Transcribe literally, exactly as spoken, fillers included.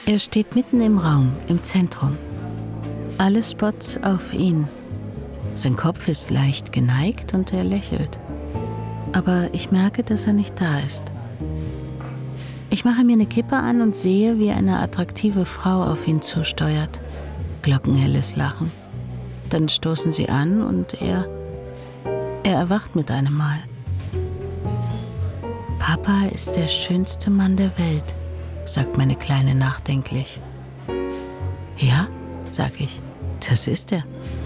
Er steht mitten im Raum, im Zentrum. Alle Spots auf ihn. Sein Kopf ist leicht geneigt und er lächelt. Aber ich merke, dass er nicht da ist. Ich mache mir eine Kippe an und sehe, wie eine attraktive Frau auf ihn zusteuert. Glockenhelles Lachen. Dann stoßen sie an und er... Er erwacht mit einem Mal. Papa ist der schönste Mann der Welt, sagt meine Kleine nachdenklich. Ja, sag ich, das ist er.